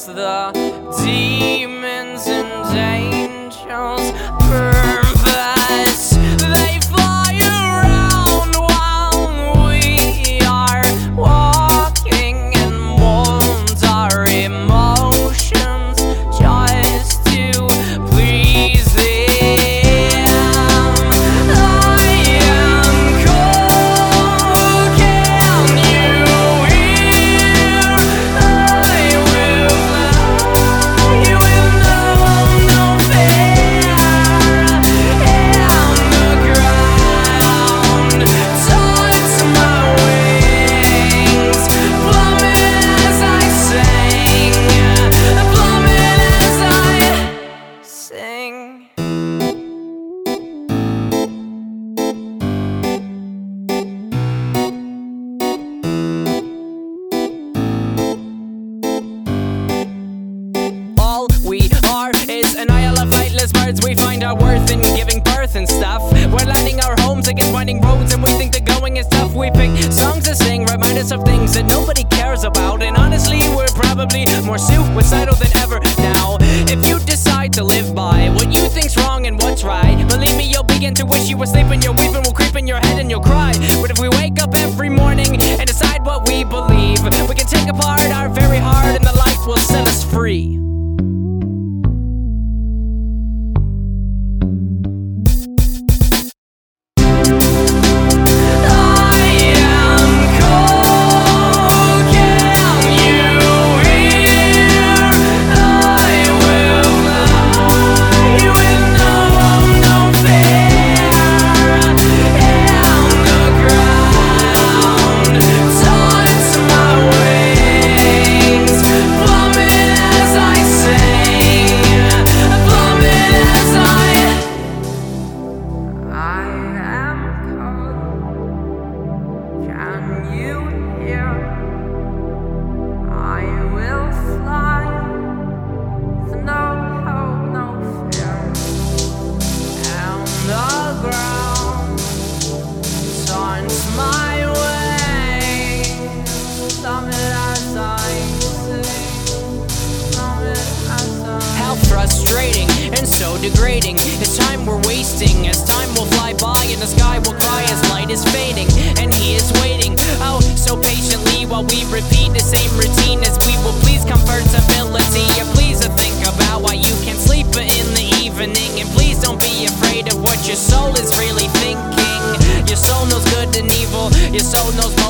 as the demons and angels purpose. They fly around while we are walking and mold our emotions just to please them. I am cold, can you hear? I will fly with no fear, and the ground touch my wings, plummet as I sing, plummet as I sing. All we are is an isle of flightless birds. We find our worth in giving birth and stuff. We're landing our homes against winding roads, and we think the going is tough. We pick songs to sing, remind us of things that nobody cares about. And honestly, we're probably more suicidal than ever now. If you decide to live by what you think's wrong and what's right, believe me, you'll begin to wish you were sleeping. Your weeping will creep in your head and you'll cry. But if we wake up every morning and decide what we believe, we can take apart our very heart and the light will set us free. How frustrating and so degrading is time we're wasting, as time will fly by and the sky will cry as light is fading, and he is waiting, oh, so patiently, while we repeat the same routine as we will please comfortability. Yeah, please think about why you can't sleep in the evening, and please don't be afraid of what your soul is really thinking. Your soul knows good and evil, your soul knows